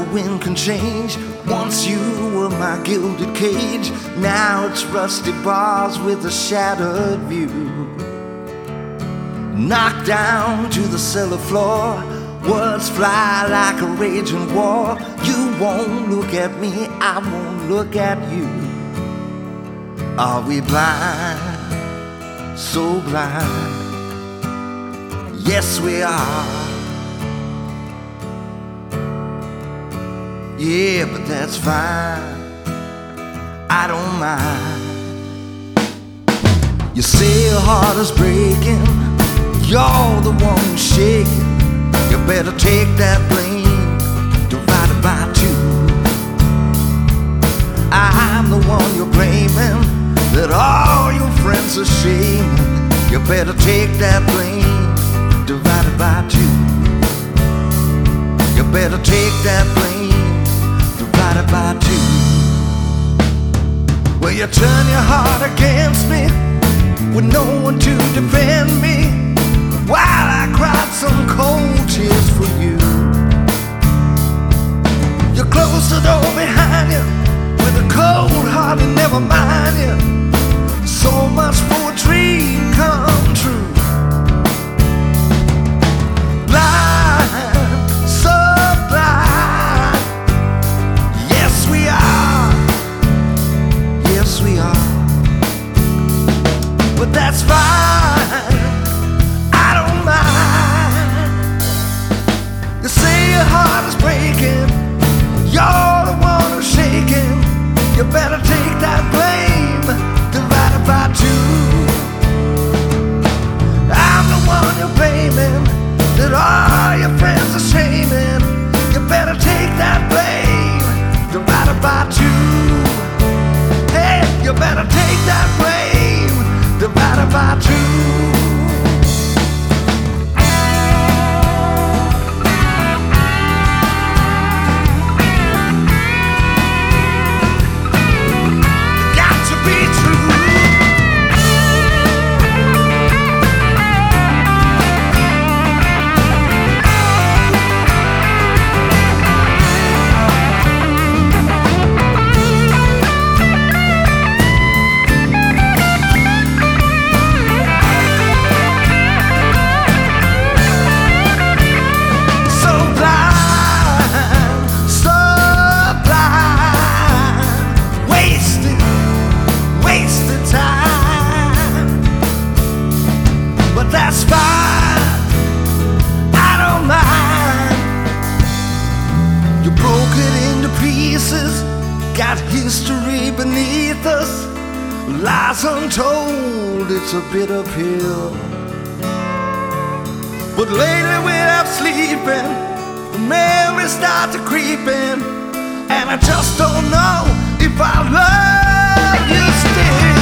wind can change. Once you were my gilded cage, now it's rusty bars with a shattered view. Knocked down to the cellar floor, words fly like a raging war. You won't look at me, I won't look at you. Are we blind, so blind? Yes, we are. Yeah, but that's fine, I don't mind. You say your heart is breaking, you're the one who's shaking. You better take that blame, divide it by two. I'm the one you're blaming, that all your friends are shaming. You better take that blame, divide it by two. You better take that blame, divided by two. Well, you turn your heart against me with no one to defend me, while I cried some cold tears for you. You closed the door behind you with a cold heart and never mind you. So much for a dream come true. But that's fine, I don't mind. You say your heart is breaking, you're the one who's shaking. You better take that blame, divide it by two. I'm the one you're blaming, that all your friends are shaming. You better take that blame, divide it by two. Hey, you better take that blame, divided by two. That's fine, I don't mind. You broke it into pieces, got history beneath us. Lies untold, it's a bitter pill. But lately without sleeping, the memories start to creep in, and I just don't know if I love you still.